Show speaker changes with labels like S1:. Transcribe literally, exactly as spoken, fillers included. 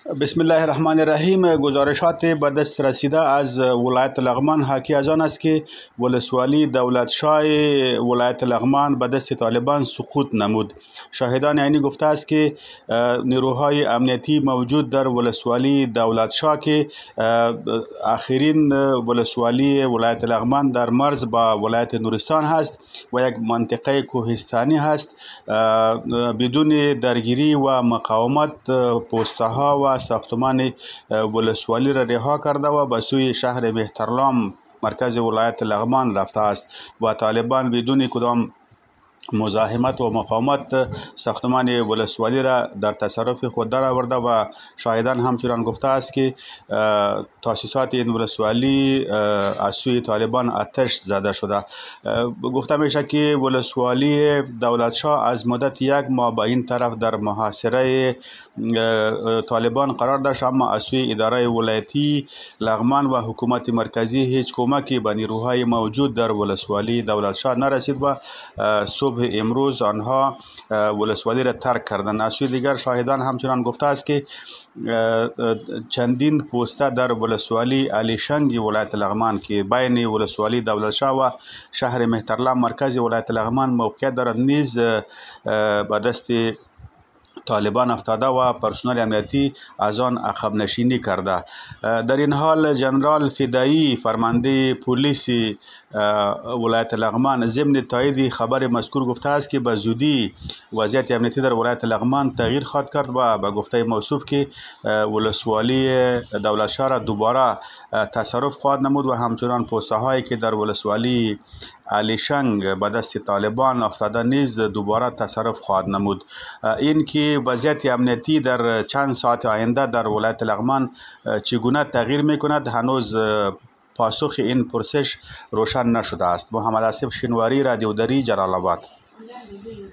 S1: بسم الله الرحمن الرحیم. گزارشات به دست رسیده از ولایت لغمان حاکی از آن است که ولسوالی دولت شاه ولایت لغمان به دست طالبان سقوط نمود. شاهدان عینی گفته است که نیروهای امنیتی موجود در ولسوالی دولت شاه که آخرین ولسوالی ولایت لغمان در مرز با ولایت نورستان هست و یک منطقه کوهستانی هست، بدون درگیری و مقاومت پوستها و ساختمان ولسوالی را رها کرده و به سوی شهر مهترلام مرکز ولایت لغمان رفته است و طالبان بدون کدام مزاحمت و مقاومت ساختمان ولسوالی را در تصرف خود در آورده و شاهدان همچنان گفته است که تاسیسات این ولسوالی از سوی طالبان آتش زده شده. گفته میشه که ولسوالی دولت شاه از مدت یک ماه به این طرف در محاصره طالبان قرار داشت، اما از سوی اداره ولایتی لغمان و حکومت مرکزی هیچ کمکی به نیروهای موجود در ولسوالی دولت شاه نرسید و صبح امروز آنها ولسوالی را ترک کردند. از سوی دیگر شاهدان همچنان گفته است که چندین پوسته در ولسوالی علیشنگ ولایت لغمان که بین ولسوالی دولت شاه و شهر مهترلام مرکز ولایت لغمان موقعیت دارد نیز به دست طالبان افتاده و پرسنل امنیتی از آن عقب نشینی کرده. در این حال جنرال فدایی فرمانده پلیس ولایت لغمان ضمن تایید خبر مذکور گفته است که به زودی وضعیت امنیتی در ولایت لغمان تغییر خواهد کرد و به گفته موصوف که ولسوالی دولت شاه را دوباره تصرف خواهد نمود و همچنان پوسته هایی که در ولسوالی علیشنگ به دست طالبان افتاده نیز دوباره تصرف خواهد نمود. این که وضعیت امنیتی در چند ساعت آینده در ولایت لغمان چگونه تغییر میکند هنوز پاسخ این پرسش روشن نشده است. محمد آصف شینواری، رادیو دری، جلال آباد.